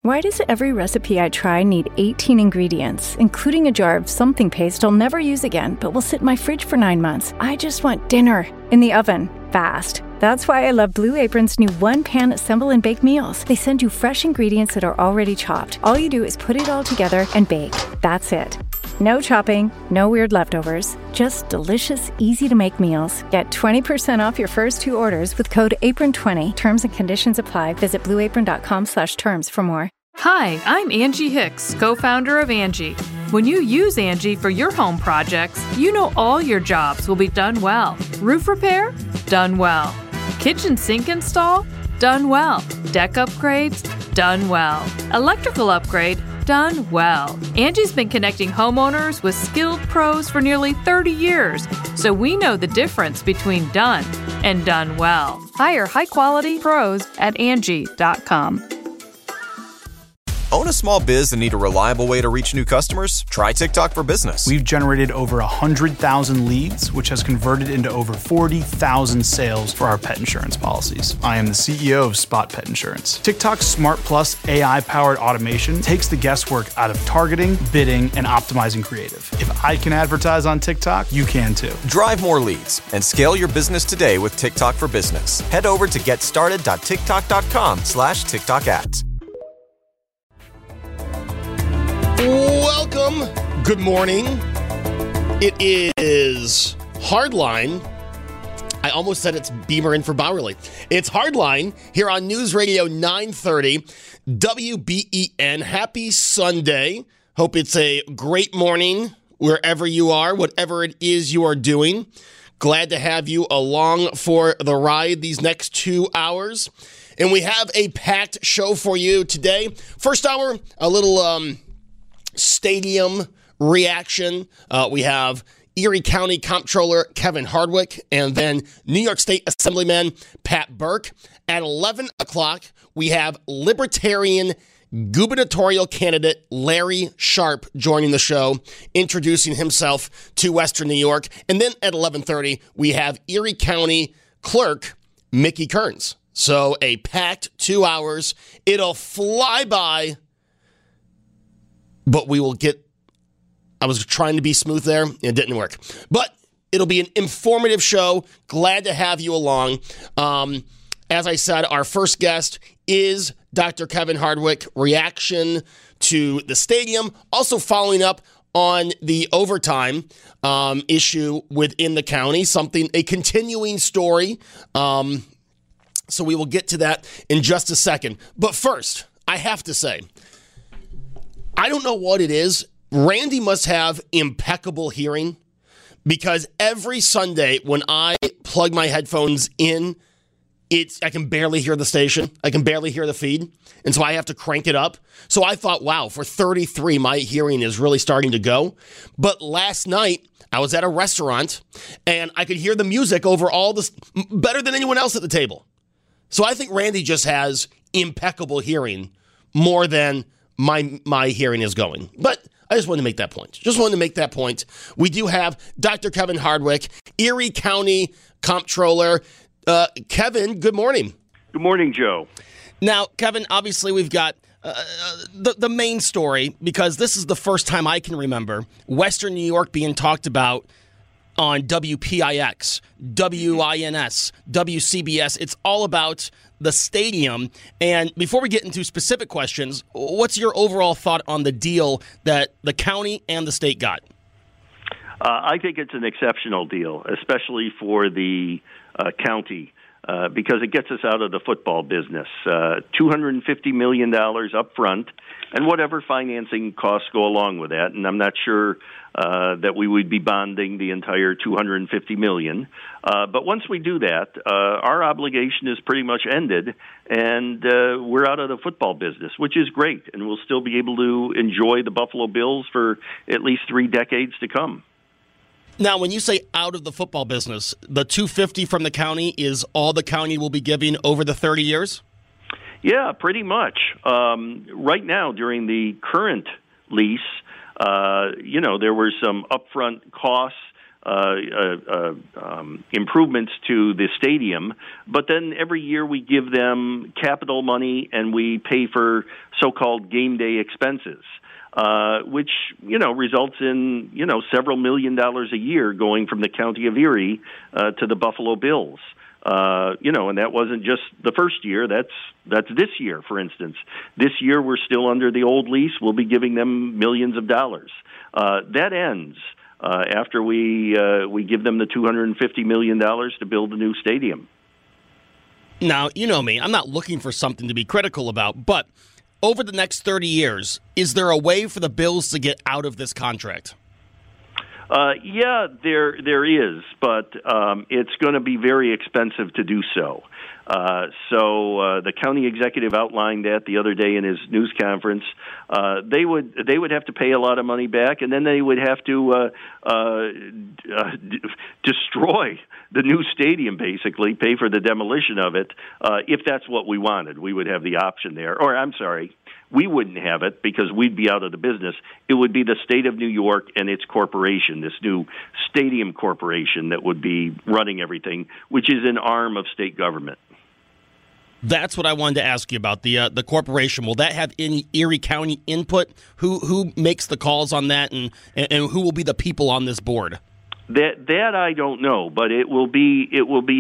Why does every recipe I try need 18 ingredients, including a jar of something paste I'll never use again, but will sit in my fridge for 9 months? I just want dinner in the oven, fast. That's why I love Blue Apron's new one-pan assemble and bake meals. They send you fresh ingredients that are already chopped. All you do is put it all together and bake. That's it. No chopping, no weird leftovers, just delicious, easy-to-make meals. Get 20% off your first 2 orders with code APRON20. Terms and conditions apply. Visit blueapron.com/terms for more. Hi, I'm Angie Hicks, co-founder of Angie. When you use Angie for your home projects, you know all your jobs will be done well. Roof repair? Done well. Kitchen sink install? Done well. Deck upgrades? Done well. Electrical upgrade? Done well. Angie's been connecting homeowners with skilled pros for nearly 30 years, so we know the difference between done and done well. Hire high-quality pros at Angie.com. Own a small biz and need a reliable way to reach new customers? Try TikTok for Business. We've generated over 100,000 leads, which has converted into over 40,000 sales for our pet insurance policies. I am the CEO of Spot Pet Insurance. TikTok's Smart Plus AI-powered automation takes the guesswork out of targeting, bidding, and optimizing creative. If I can advertise on TikTok, you can too. Drive more leads and scale your business today with TikTok for Business. Head over to getstarted.tiktok.com/TikTok ads. Welcome. Good morning. It is Hardline. I almost said it's Beamer in for Bowerly. It's Hardline here on News Radio 930 WBEN. Happy Sunday. Hope it's a great morning wherever you are, whatever it is you are doing. Glad to have you along for the ride these next 2 hours. And we have a packed show for you today. First hour, a little stadium reaction. We have Erie County Comptroller Kevin Hardwick and then New York State Assemblyman Pat Burke. At 11 o'clock, we have Libertarian gubernatorial candidate Larry Sharp joining the show, introducing himself to Western New York. And then at 11:30, we have Erie County Clerk Mickey Kearns. So a packed 2 hours. It'll fly by. But we will get, I was trying to be smooth there. It didn't work. But it'll be an informative show. Glad to have you along. As I said, our first guest is Dr. Kevin Hardwick. Reaction to the stadium. Also following up on the overtime issue within the county. A continuing story. So we will get to that in just a second. But first, I have to say, I don't know what it is. Randy must have impeccable hearing because every Sunday when I plug my headphones in, I can barely hear the station. I can barely hear the feed. And so I have to crank it up. So I thought, wow, for 33, my hearing is really starting to go. But last night, I was at a restaurant and I could hear the music over all this better than anyone else at the table. So I think Randy just has impeccable hearing more than my hearing is going. But I just wanted to make that point. We do have Dr. Kevin Hardwick, Erie County Comptroller. Kevin, good morning. Good morning, Joe. Now, Kevin, obviously we've got the main story, because this is the first time I can remember Western New York being talked about on WPIX, WINS, WCBS. It's all about the stadium. And before we get into specific questions, what's your overall thought on the deal that the county and the state got? I think it's an exceptional deal, especially for the county, because it gets us out of the football business. $250 million up front, and whatever financing costs go along with that. And I'm not sure that we would be bonding the entire $250 million. But once we do that, our obligation is pretty much ended, and we're out of the football business, which is great. And we'll still be able to enjoy the Buffalo Bills for at least 3 decades to come. Now, when you say out of the football business, the $250 from the county is all the county will be giving over the 30 years? Yeah, pretty much. Right now, during the current lease, there were some upfront costs improvements to the stadium, but then every year we give them capital money and we pay for so-called game day expenses, which, results in, several $1 million a year going from the county of Erie to the Buffalo Bills. And that wasn't just the first year. That's this year, for instance. This year we're still under the old lease. We'll be giving them millions of dollars. That ends after we give them the $250 million to build a new stadium. Now, you know me. I'm not looking for something to be critical about, but over the next 30 years, is there a way for the Bills to get out of this contract? Yeah, there is, but it's going to be very expensive to do so. So the county executive outlined that the other day in his news conference. They would have to pay a lot of money back, and then they would have to destroy the new stadium, basically, pay for the demolition of it. If that's what we wanted, we would have the option there. Or, I'm sorry, we wouldn't have it because we'd be out of the business. It would be the state of New York and its corporation, this new stadium corporation that would be running everything, which is an arm of state government. That's what I wanted to ask you about, the corporation. Will that have any Erie County input? Who makes the calls on that, and who will be the people on this board? That I don't know, but it will be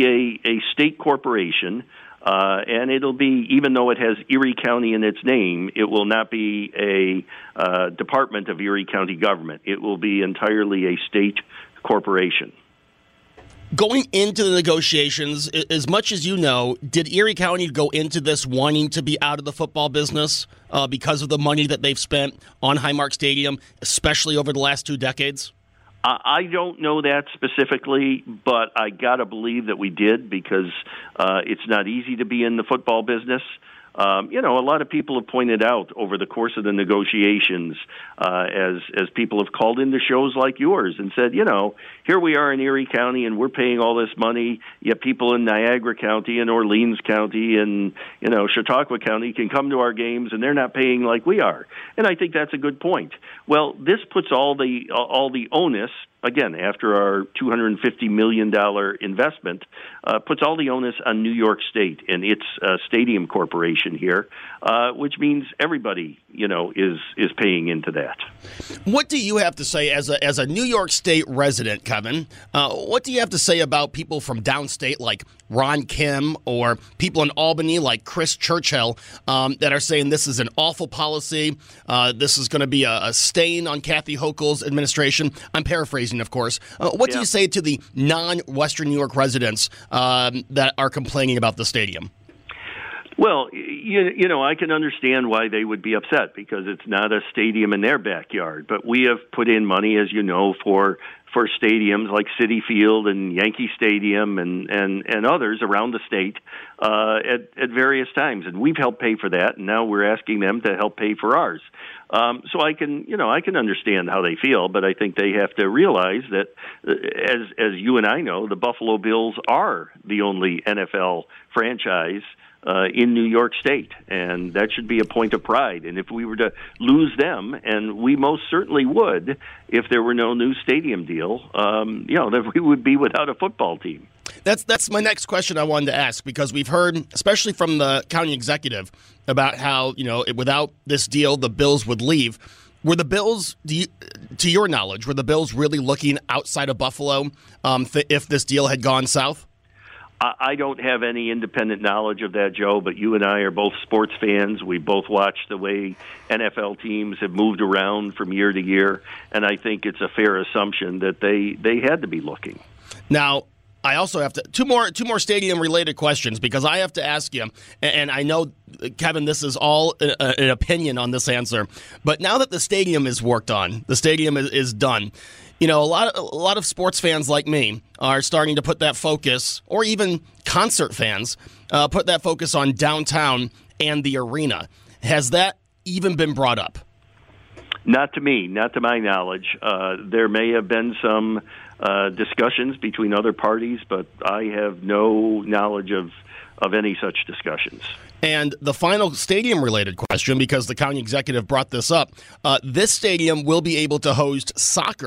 a state corporation, and it'll be, even though it has Erie County in its name, it will not be a department of Erie County government. It will be entirely a state corporation. Going into the negotiations, as much as you know, did Erie County go into this wanting to be out of the football business because of the money that they've spent on Highmark Stadium, especially over the last 2 decades? I don't know that specifically, but I got to believe that we did because it's not easy to be in the football business. A lot of people have pointed out over the course of the negotiations, as people have called into shows like yours and said, here we are in Erie County and we're paying all this money, yet people in Niagara County and Orleans County and, Chautauqua County can come to our games and they're not paying like we are. And I think that's a good point. Well, this puts all the onus, again, after our $250 million investment, puts all the onus on New York State and its stadium corporation here, which means everybody, is paying into that. What do you have to say as a New York State resident, Kevin? What do you have to say about people from downstate like Ron Kim or people in Albany like Chris Churchill that are saying this is an awful policy, this is going to be a stain on Kathy Hochul's administration? I'm paraphrasing, of course. What do you say to the non-Western New York residents that are complaining about the stadium? Well, I can understand why they would be upset because it's not a stadium in their backyard. But we have put in money, as you know, for stadiums like Citi Field and Yankee Stadium and others around the state at various times. And we've helped pay for that, and now we're asking them to help pay for ours. So I can understand how they feel, but I think they have to realize that, as you and I know, the Buffalo Bills are the only NFL franchise in New York State, and that should be a point of pride. And if we were to lose them, and we most certainly would if there were no new stadium deal, that we would be without a football team. That's my next question I wanted to ask, because we've heard, especially from the county executive, about how, without this deal, the Bills would leave. Were the Bills, to your knowledge, were the Bills really looking outside of Buffalo if this deal had gone south? I don't have any independent knowledge of that, Joe, but you and I are both sports fans. We both watch the way NFL teams have moved around from year to year, and I think it's a fair assumption that they had to be looking. Now, I also have to two more stadium related questions, because I have to ask you, and I know, Kevin, this is all an opinion on this answer, but now that the stadium is worked on, the stadium is done, a lot of sports fans like me are starting to put that focus, or even concert fans, put that focus on downtown and the arena. Has that even been brought up? Not to me, not to my knowledge. There may have been some discussions between other parties, but I have no knowledge of any such discussions. And the final stadium-related question, because the county executive brought this up, this stadium will be able to host soccer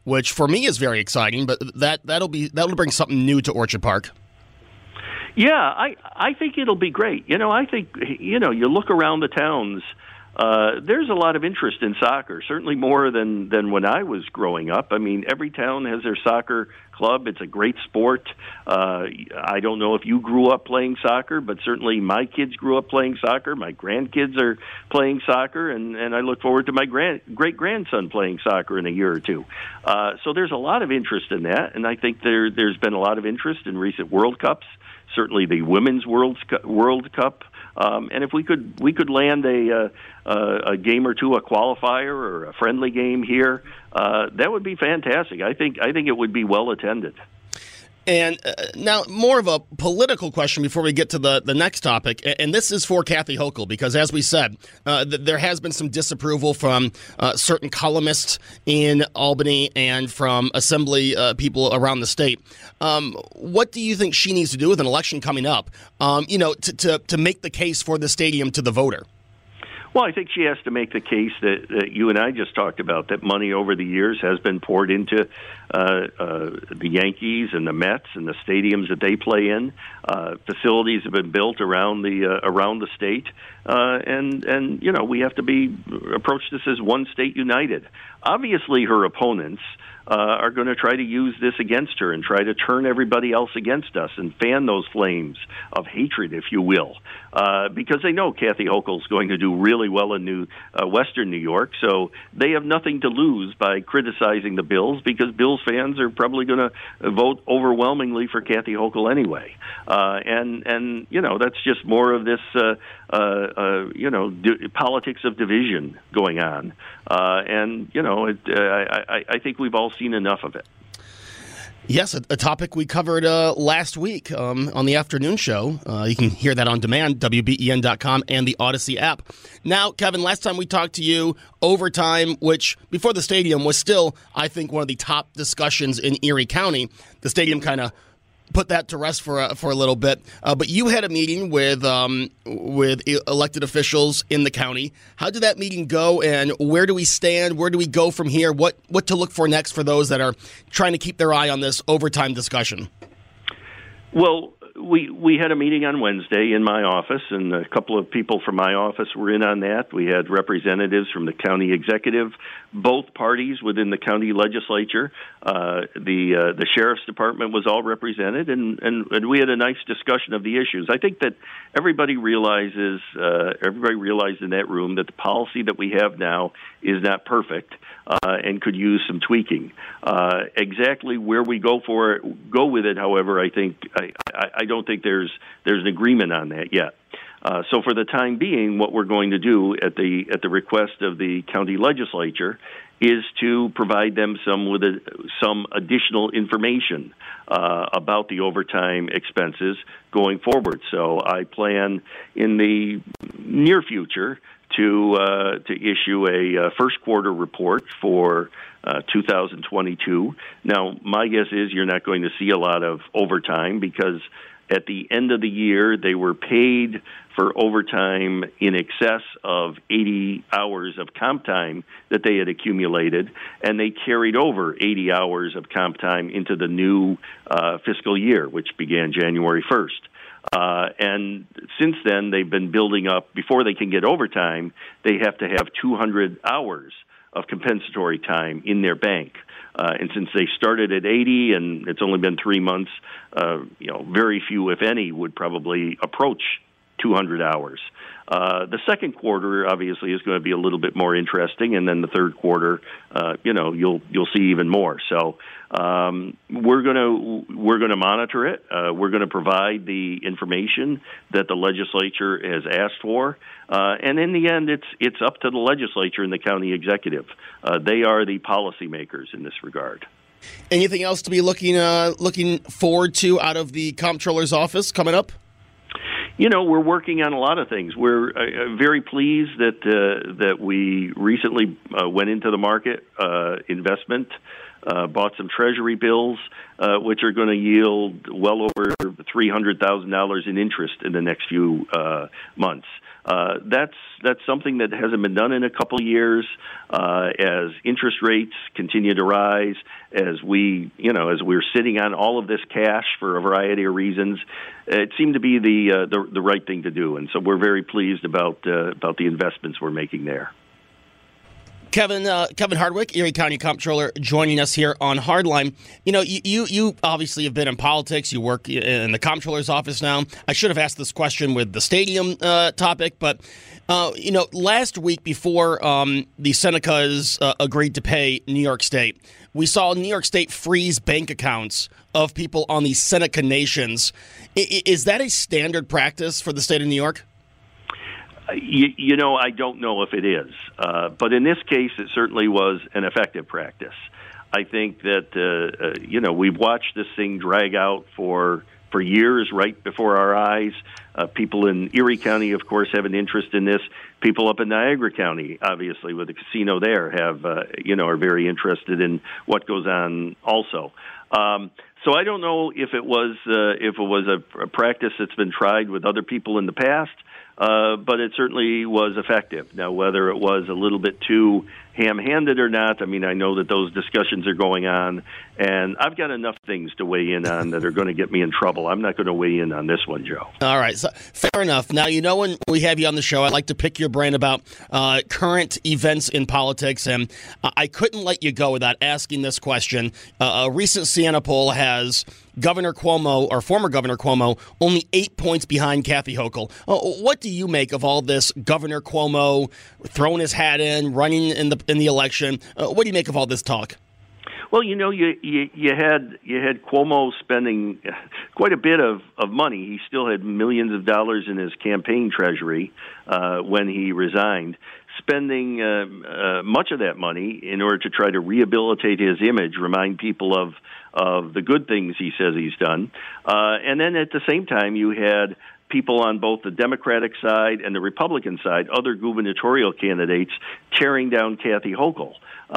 which for me is very exciting. But that'll bring something new to Orchard Park. Yeah, I think it'll be great. I think, you look around the towns, there's a lot of interest in soccer, certainly more than when I was growing up. I mean, every town has their soccer club. It's a great sport. I don't know if you grew up playing soccer, but certainly my kids grew up playing soccer. My grandkids are playing soccer, and I look forward to my great-grandson playing soccer in a year or two. So there's a lot of interest in that, and I think there's been a lot of interest in recent World Cups. Certainly, the Women's World Cup, and if we could land a game or two, a qualifier or a friendly game here, that would be fantastic. I think it would be well attended. And now, more of a political question before we get to the next topic, and this is for Kathy Hochul, because as we said, there has been some disapproval from certain columnists in Albany and from Assembly people around the state. What do you think she needs to do with an election coming up, to make the case for the stadium to the voter? Well, I think she has to make the case that you and I just talked about, that money over the years has been poured into the Yankees and the Mets and the stadiums that they play in. Facilities have been built around the state, and we have to approach this as one state united. Obviously, her opponents are going to try to use this against her and try to turn everybody else against us and fan those flames of hatred, if you will, because they know Kathy Hochul is going to do really well in Western New York, so they have nothing to lose by criticizing the Bills, because Bills fans are probably going to vote overwhelmingly for Kathy Hochul anyway. And that's just more of this politics of division going on. I think we've all seen enough of it. Yes, a topic we covered last week on the afternoon show. You can hear that on demand, WBEN.com and the Odyssey app. Now, Kevin, last time we talked to you, overtime, which before the stadium was still, I think, one of the top discussions in Erie County. The stadium kind of put that to rest for a little bit. But you had a meeting with elected officials in the county. How did that meeting go, and where do we stand? Where do we go from here? What to look for next for those that are trying to keep their eye on this overtime discussion? Well, we had a meeting on Wednesday in my office, and a couple of people from my office were in on that. We had representatives from the county executive, both parties within the county legislature. The sheriff's department was all represented, and we had a nice discussion of the issues. I think that everybody realized in that room that the policy that we have now is not perfect and could use some tweaking. Exactly where we go with it, however, I don't think there's an agreement on that yet. So for the time being, what we're going to do at the request of the county legislature is to provide them some additional information about the overtime expenses going forward. So I plan in the near future to issue a first quarter report for 2022. Now, my guess is you're not going to see a lot of overtime, because at the end of the year, they were paid for overtime in excess of 80 hours of comp time that they had accumulated, and they carried over 80 hours of comp time into the new fiscal year, which began January 1st. And since then, they've been building up. Before they can get overtime, they have to have 200 hours of compensatory time in their bank. And since they started at 80 and it's only been 3 months, very few, if any, would probably approach 200 hours. The second quarter, obviously, is going to be a little bit more interesting, and then the third quarter, you'll see even more. So we're going to monitor it. We're going to provide the information that the legislature has asked for, and in the end, it's up to the legislature and the county executive. They are the policymakers in this regard. Anything else to be looking forward to out of the comptroller's office coming up? We're working on a lot of things. We're very pleased that we recently went into the market investment bought some Treasury bills, which are going to yield well over $300,000 in interest in the next few months. That's something that hasn't been done in a couple of years. As interest rates continue to rise, as we're sitting on all of this cash for a variety of reasons, it seemed to be the right thing to do, and so we're very pleased about the investments we're making there. Kevin Hardwick, Erie County Comptroller, joining us here on Hardline. You obviously have been in politics. You work in the Comptroller's office now. I should have asked this question with the stadium topic, but last week before the Senecas agreed to pay New York State, we saw New York State freeze bank accounts of people on the Seneca nations. Is that a standard practice for the state of New York? I don't know if it is, but in this case, it certainly was an effective practice. I think that we've watched this thing drag out for years, right before our eyes. People in Erie County, of course, have an interest in this. People up in Niagara County, obviously, with the casino there, are very interested in what goes on also. So I don't know if it was a practice that's been tried with other people in the past. But it certainly was effective. Now, whether it was a little bit too ham-handed or not, I know that those discussions are going on, and I've got enough things to weigh in on that are going to get me in trouble. I'm not going to weigh in on this one, Joe. All right, so fair enough. Now, when we have you on the show, I like to pick your brain about current events in politics, and I couldn't let you go without asking this question. A recent Siena poll has Governor Cuomo, or former Governor Cuomo, only 8 points behind Kathy Hochul. What do you make of all this Governor Cuomo throwing his hat in, running in the election? What do you make of all this talk? Well, you had Cuomo spending quite a bit of money. He still had millions of dollars in his campaign treasury when he resigned, spending much of that money in order to try to rehabilitate his image, remind people of the good things he says he's done. And then at the same time, you had people on both the Democratic side and the Republican side, other gubernatorial candidates, tearing down Kathy Hochul.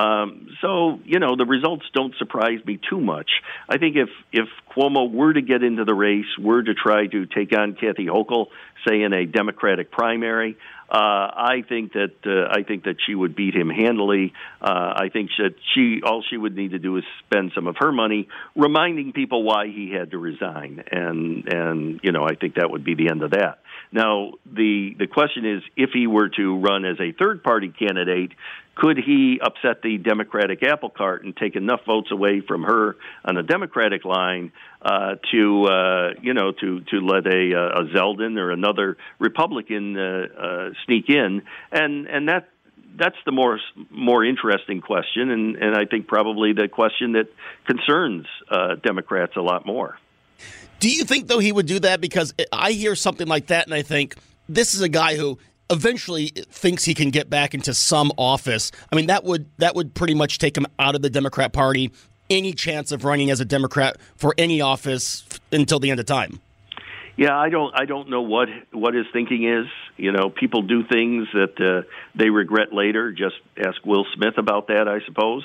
So, the results don't surprise me too much. I think if Cuomo were to get into the race, were to try to take on Kathy Hochul, say in a Democratic primary, I think that she would beat him handily. I think that all she would need to do is spend some of her money reminding people why he had to resign, and I think that would be the end of that. Now, the question is, if he were to run as a third-party candidate, could he upset the Democratic apple cart and take enough votes away from her on the Democratic line to let a Zeldin or another Republican sneak in, and that's the more interesting question, and I think probably the question that concerns Democrats a lot more. Do you think, though, he would do that? Because I hear something like that, and I think this is a guy who eventually thinks he can get back into some office. That would pretty much take him out of the Democrat Party, any chance of running as a Democrat for any office until the end of time. Yeah, I don't know what his thinking is. People do things that they regret later. Just ask Will Smith about that, I suppose.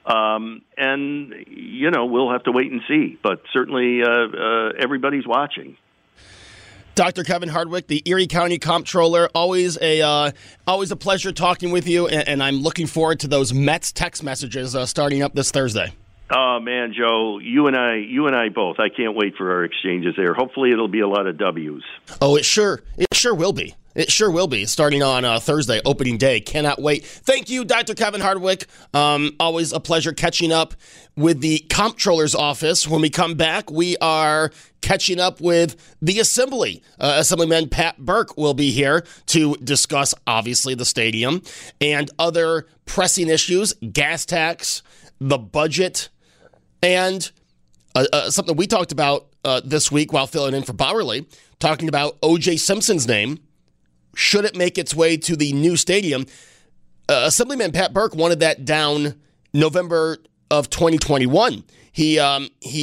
And we'll have to wait and see. But certainly, everybody's watching. Dr. Kevin Hardwick, the Erie County Comptroller, always a pleasure talking with you, and I'm looking forward to those Mets text messages starting up this Thursday. Oh man, Joe, you and I both. I can't wait for our exchanges there. Hopefully, it'll be a lot of W's. Oh, it sure will be. It sure will be, starting on Thursday, opening day. Cannot wait. Thank you, Dr. Kevin Hardwick. Always a pleasure catching up with the Comptroller's office. When we come back, we are catching up with the Assembly. Assemblyman Pat Burke will be here to discuss, obviously, the stadium and other pressing issues, gas tax, the budget, and something we talked about this week while filling in for Bowerly, talking about O.J. Simpson's name. Should it make its way to the new stadium? Assemblyman Pat Burke wanted that down November of 2021. He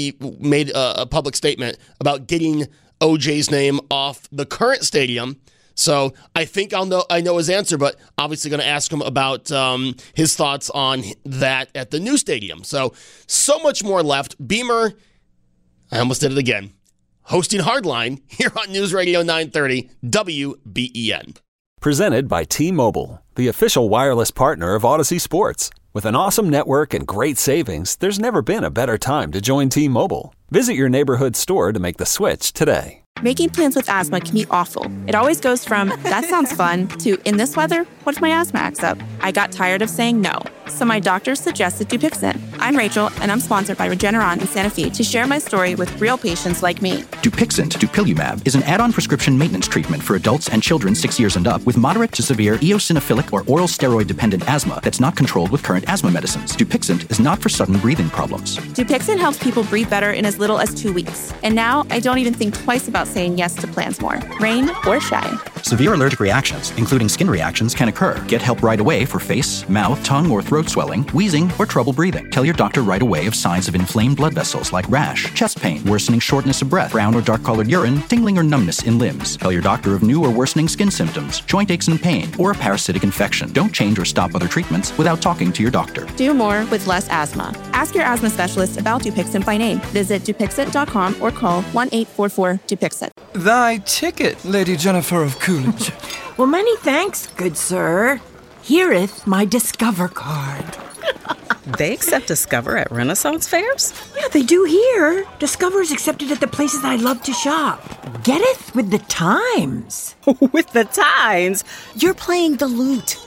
made a public statement about getting OJ's name off the current stadium So I think I know his answer, but obviously going to ask him about his thoughts on that at the new stadium. So much more left. Beamer, I almost did it again, hosting Hardline here on News Radio 930 WBEN. Presented by T-Mobile, the official wireless partner of Odyssey Sports. With an awesome network and great savings, there's never been a better time to join T-Mobile. Visit your neighborhood store to make the switch today. Making plans with asthma can be awful. It always goes from, that sounds fun, to, in this weather, what if my asthma acts up? I got tired of saying no, so my doctor suggested Dupixent. I'm Rachel, and I'm sponsored by Regeneron in Santa Fe to share my story with real patients like me. Dupixent, dupilumab, is an add-on prescription maintenance treatment for adults and children 6 years and up with moderate to severe eosinophilic or oral steroid-dependent asthma that's not controlled with current asthma medicines. Dupixent is not for sudden breathing problems. Dupixent helps people breathe better in as little as 2 weeks. And now, I don't even think twice about saying yes to plans more, rain or shine. Severe allergic reactions, including skin reactions, can occur. Get help right away for face, mouth, tongue, or throat swelling, wheezing, or trouble breathing. Tell your doctor right away of signs of inflamed blood vessels like rash, chest pain, worsening shortness of breath, brown or dark-colored urine, tingling or numbness in limbs. Tell your doctor of new or worsening skin symptoms, joint aches and pain, or a parasitic infection. Don't change or stop other treatments without talking to your doctor. Do more with less asthma. Ask your asthma specialist about Dupixent by name. Visit Dupixent.com or call 1-844-DUPIXENT. Thy ticket, Lady Jennifer of Coolidge. Well, many thanks, good sir. Here'th my Discover card. They accept Discover at Renaissance fairs? Yeah, they do here. Discover is accepted at the places I love to shop. Getteth with the times. With the times? You're playing the lute.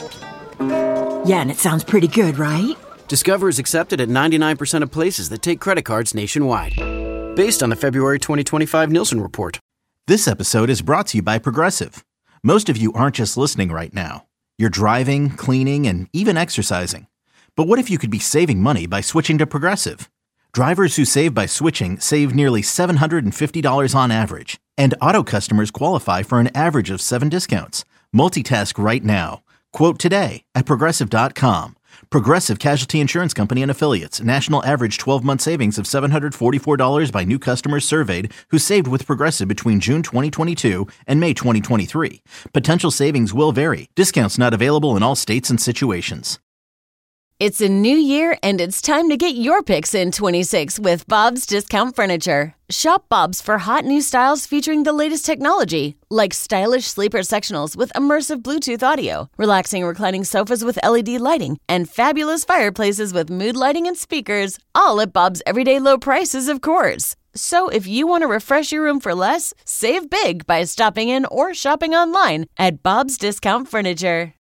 Yeah, and it sounds pretty good, right? Discover is accepted at 99% of places that take credit cards nationwide. Based on the February 2025 Nielsen report. This episode is brought to you by Progressive. Most of you aren't just listening right now. You're driving, cleaning, and even exercising. But what if you could be saving money by switching to Progressive? Drivers who save by switching save nearly $750 on average. And auto customers qualify for an average of 7 discounts. Multitask right now. Quote today at Progressive.com. Progressive Casualty Insurance Company and Affiliates. National average 12-month savings of $744 by new customers surveyed who saved with Progressive between June 2022 and May 2023. Potential savings will vary. Discounts not available in all states and situations. It's a new year, and it's time to get your picks in 26 with Bob's Discount Furniture. Shop Bob's for hot new styles featuring the latest technology, like stylish sleeper sectionals with immersive Bluetooth audio, relaxing reclining sofas with LED lighting, and fabulous fireplaces with mood lighting and speakers, all at Bob's everyday low prices, of course. So if you want to refresh your room for less, save big by stopping in or shopping online at Bob's Discount Furniture.